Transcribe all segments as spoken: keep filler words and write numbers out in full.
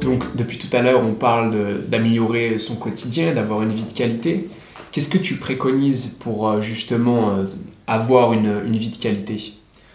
Donc, depuis tout à l'heure, on parle de, d'améliorer son quotidien, d'avoir une vie de qualité. Qu'est-ce que tu préconises pour justement euh, avoir une, une vie de qualité ?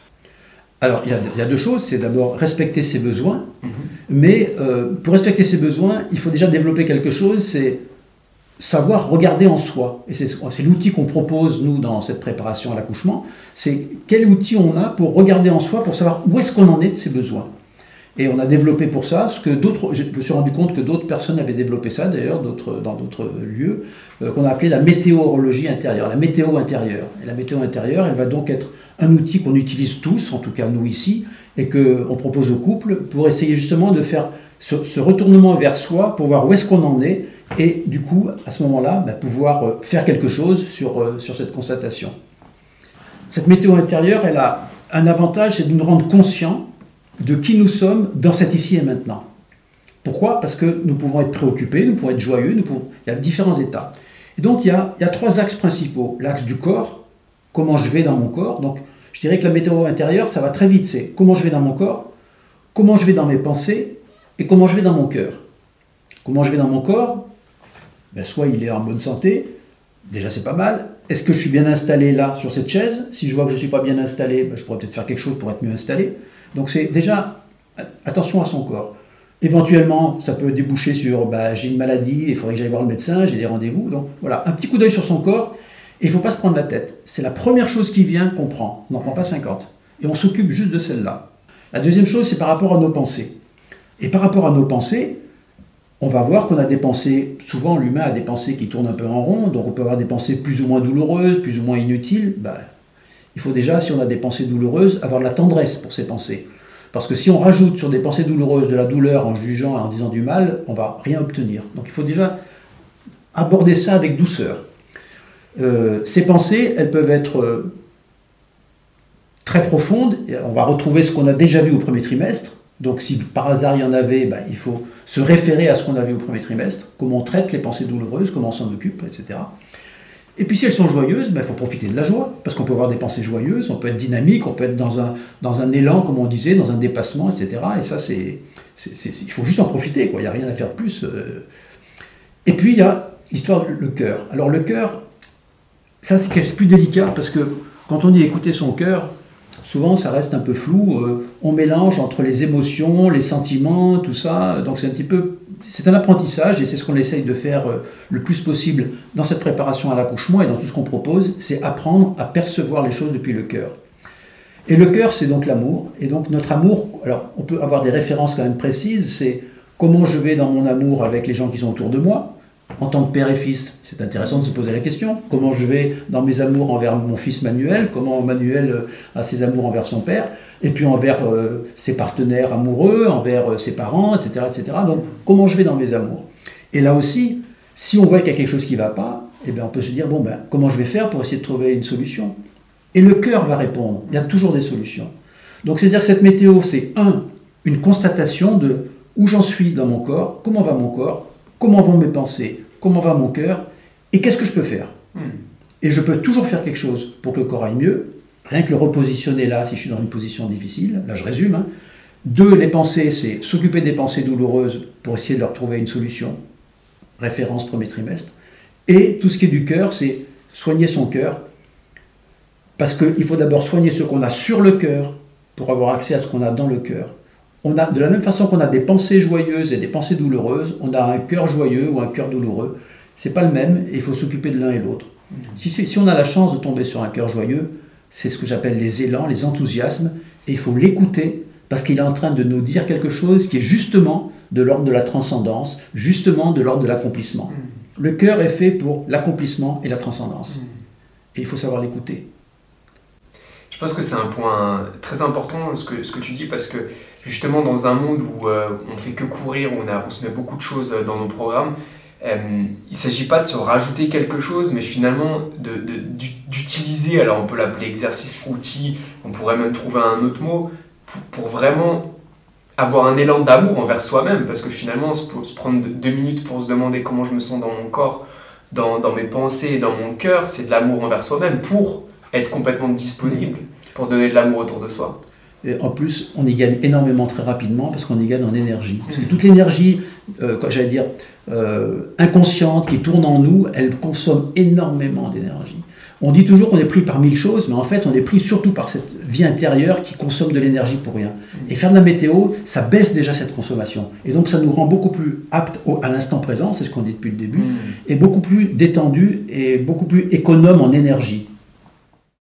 Alors, il y, a, il y a deux choses. C'est d'abord respecter ses besoins. Mmh. Mais euh, pour respecter ses besoins, il faut déjà développer quelque chose, c'est savoir regarder en soi. Et c'est, c'est l'outil qu'on propose, nous, dans cette préparation à l'accouchement. C'est quel outil on a pour regarder en soi, pour savoir où est-ce qu'on en est de ses besoins. Et on a développé pour ça ce que d'autres, je me suis rendu compte que d'autres personnes avaient développé ça, d'ailleurs, d'autres, dans d'autres lieux, euh, qu'on a appelé la météorologie intérieure, la météo intérieure. Et la météo intérieure, elle va donc être un outil qu'on utilise tous, en tout cas nous ici, et qu'on propose aux couples pour essayer justement de faire ce, ce retournement vers soi, pour voir où est-ce qu'on en est, et du coup, à ce moment-là, bah, pouvoir faire quelque chose sur, euh, sur cette constatation. Cette météo intérieure, elle a un avantage, c'est de nous rendre conscients de qui nous sommes dans cet ici et maintenant. Pourquoi ? Parce que nous pouvons être préoccupés, nous pouvons être joyeux, nous pouvons... il y a différents états. Et donc, il y a, il y a trois axes principaux. L'axe du corps, comment je vais dans mon corps. Donc, je dirais que la météo intérieure, ça va très vite. C'est comment je vais dans mon corps, comment je vais dans mes pensées et comment je vais dans mon cœur. Comment je vais dans mon corps ? Ben, soit il est en bonne santé, déjà c'est pas mal. Est-ce que je suis bien installé là, sur cette chaise ? Si je vois que je ne suis pas bien installé, ben, je pourrais peut-être faire quelque chose pour être mieux installé. Donc c'est déjà, attention à son corps. Éventuellement, ça peut déboucher sur, ben, j'ai une maladie, il faudrait que j'aille voir le médecin, j'ai des rendez-vous. Donc voilà, un petit coup d'œil sur son corps, et il ne faut pas se prendre la tête. C'est la première chose qui vient qu'on prend, on n'en prend pas cinquante. Et on s'occupe juste de celle-là. La deuxième chose, c'est par rapport à nos pensées. Et par rapport à nos pensées, on va voir qu'on a des pensées, souvent l'humain a des pensées qui tournent un peu en rond, donc on peut avoir des pensées plus ou moins douloureuses, plus ou moins inutiles. Ben, il faut déjà, si on a des pensées douloureuses, avoir de la tendresse pour ces pensées. Parce que si on rajoute sur des pensées douloureuses de la douleur en jugeant et en disant du mal, on ne va rien obtenir. Donc il faut déjà aborder ça avec douceur. Euh, ces pensées, elles peuvent être euh, très profondes. On va retrouver ce qu'on a déjà vu au premier trimestre. Donc si par hasard il y en avait, ben, il faut se référer à ce qu'on a vu au premier trimestre, comment on traite les pensées douloureuses, comment on s'en occupe, et cetera. Et puis si elles sont joyeuses, ben, il faut profiter de la joie, parce qu'on peut avoir des pensées joyeuses, on peut être dynamique, on peut être dans un, dans un élan, comme on disait, dans un dépassement, et cetera. Et ça, c'est, c'est, c'est, il faut juste en profiter, quoi. Il n'y a rien à faire de plus. Et puis il y a l'histoire du cœur. Alors le cœur, ça c'est plus délicat, parce que quand on dit écouter son cœur, souvent ça reste un peu flou, euh, on mélange entre les émotions, les sentiments, tout ça, donc c'est un petit peu, c'est un apprentissage et c'est ce qu'on essaye de faire euh, le plus possible dans cette préparation à l'accouchement et dans tout ce qu'on propose, c'est apprendre à percevoir les choses depuis le cœur. Et le cœur, c'est donc l'amour, et donc notre amour, alors on peut avoir des références quand même précises, c'est comment je vais dans mon amour avec les gens qui sont autour de moi. En tant que père et fils, c'est intéressant de se poser la question. Comment je vais dans mes amours envers mon fils Manuel, comment Manuel a ses amours envers son père, et puis envers euh, ses partenaires amoureux, envers euh, ses parents, et cetera, et cetera. Donc, comment je vais dans mes amours ? Et là aussi, si on voit qu'il y a quelque chose qui ne va pas, eh bien, on peut se dire, bon, ben, comment je vais faire pour essayer de trouver une solution ? Et le cœur va répondre. Il y a toujours des solutions. Donc, c'est-à-dire que cette météo, c'est un, une constatation de où j'en suis dans mon corps, comment va mon corps, comment vont mes pensées, comment va mon cœur, et qu'est-ce que je peux faire ? mmh. Et je peux toujours faire quelque chose pour que le corps aille mieux, rien que le repositionner là, si je suis dans une position difficile, là je résume. Hein. Deux, les pensées, c'est s'occuper des pensées douloureuses pour essayer de leur trouver une solution, référence premier trimestre. Et tout ce qui est du cœur, c'est soigner son cœur, parce qu'il faut d'abord soigner ce qu'on a sur le cœur pour avoir accès à ce qu'on a dans le cœur. On a, de la même façon qu'on a des pensées joyeuses et des pensées douloureuses, on a un cœur joyeux ou un cœur douloureux. C'est pas le même et il faut s'occuper de l'un et l'autre. Mmh. Si, si on a la chance de tomber sur un cœur joyeux, c'est ce que j'appelle les élans, les enthousiasmes, et il faut l'écouter parce qu'il est en train de nous dire quelque chose qui est justement de l'ordre de la transcendance, justement de l'ordre de l'accomplissement. Mmh. Le cœur est fait pour l'accomplissement et la transcendance. Mmh. Et il faut savoir l'écouter. Je pense que c'est un point très important ce que, ce que tu dis, parce que justement dans un monde où euh, on fait que courir, où on, a, on se met beaucoup de choses dans nos programmes, euh, il ne s'agit pas de se rajouter quelque chose, mais finalement de, de, d'utiliser, alors on peut l'appeler exercice outil, on pourrait même trouver un autre mot, pour, pour vraiment avoir un élan d'amour envers soi-même, parce que finalement se, se prendre deux minutes pour se demander comment je me sens dans mon corps, dans, dans mes pensées et dans mon cœur, c'est de l'amour envers soi-même, pour être complètement disponible, pour donner de l'amour autour de soi. Et en plus, on y gagne énormément très rapidement parce qu'on y gagne en énergie. Parce que toute l'énergie, euh, j'allais dire, euh, inconsciente qui tourne en nous, elle consomme énormément d'énergie. On dit toujours qu'on est pris par mille choses, mais en fait, on est pris surtout par cette vie intérieure qui consomme de l'énergie pour rien. Et faire de la météo, ça baisse déjà cette consommation. Et donc, ça nous rend beaucoup plus aptes au, à l'instant présent, c'est ce qu'on dit depuis le début, mmh. et beaucoup plus détendu et beaucoup plus économe en énergie.